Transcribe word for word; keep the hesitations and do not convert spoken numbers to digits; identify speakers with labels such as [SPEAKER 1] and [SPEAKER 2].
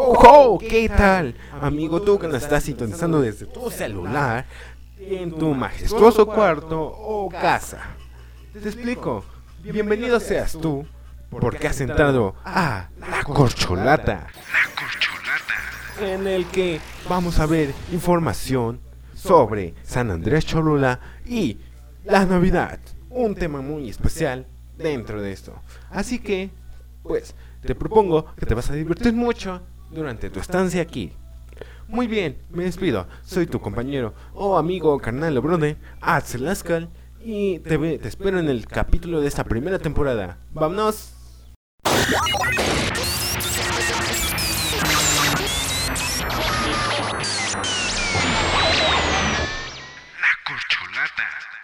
[SPEAKER 1] ¡Oh! ¿Qué tal? Amigo, tú que nos estás sintonizando desde tu celular, en tu majestuoso cuarto o casa. Te explico. Bienvenido seas tú, porque has entrado a La Corcholata. La Corcholata. En el que vamos a ver información sobre San Andrés Cholula y la Navidad. Un tema muy especial dentro de esto. Así que, pues, te propongo que te vas a divertir mucho durante tu estancia aquí. Muy bien, me despido. Soy tu compañero o amigo, carnal o brother, Axel Ascal, y te, ve, te espero en el capítulo de esta primera temporada. ¡Vámonos! La Corcholata.